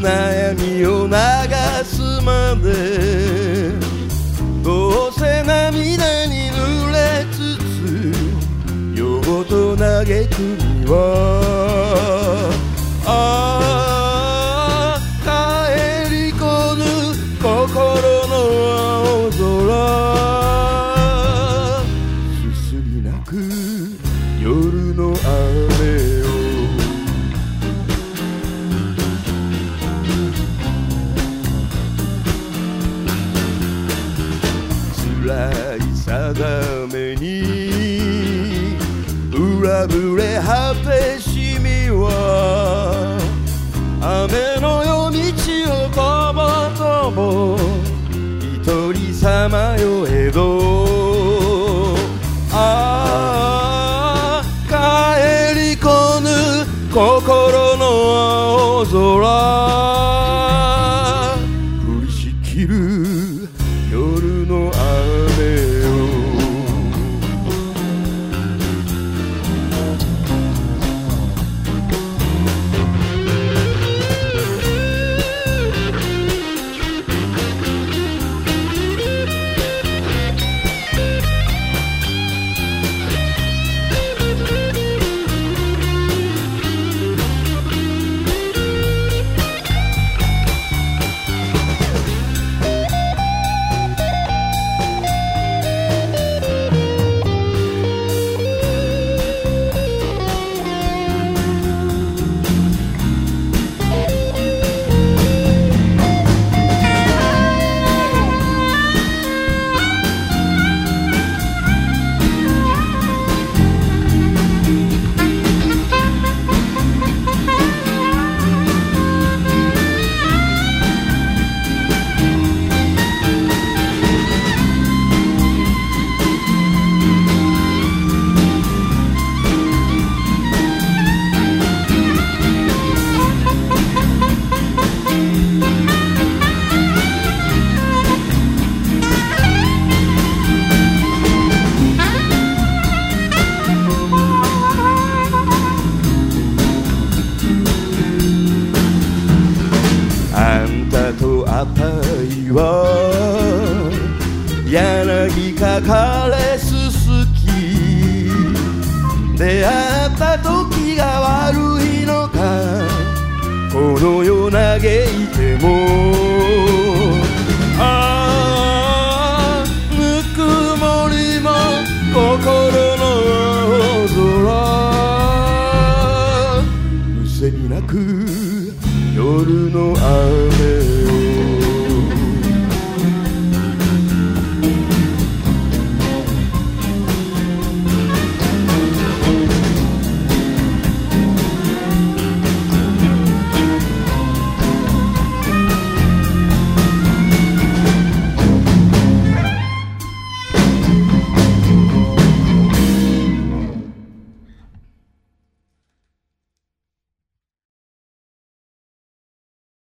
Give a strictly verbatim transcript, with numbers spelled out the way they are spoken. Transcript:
悩みを流すまでどうせ涙に濡れつつ夜ごと嘆くにはああ帰り来ぬ心の青空すすり泣く夜の雨を辛い定めに裏ぶれ果てしみは雨の夜道をとぼとぼ一人さまよえどああ帰り来ぬ心の青空降りしきる夜の雨をあたいは柳か枯れすすき出会った時が悪いのかこの世嘆いてもああぬくもりも心の青空むせび泣く夜の雨